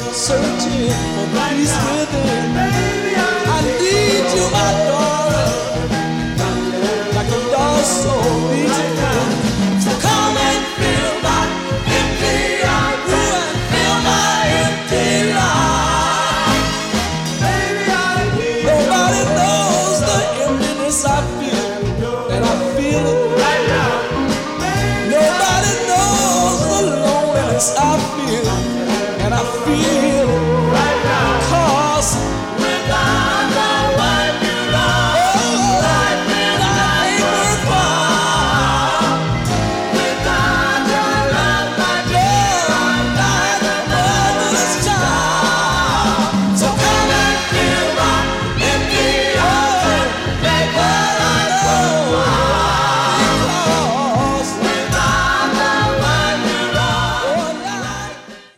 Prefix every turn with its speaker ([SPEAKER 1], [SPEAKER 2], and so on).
[SPEAKER 1] searching for peace within. I need you, my darling, like a lost soul needs a friend. So come and fill my empty room, fill my empty life. Nobody knows the emptiness I feel, and I feel it right now. Nobody knows the loneliness I feel, and I feel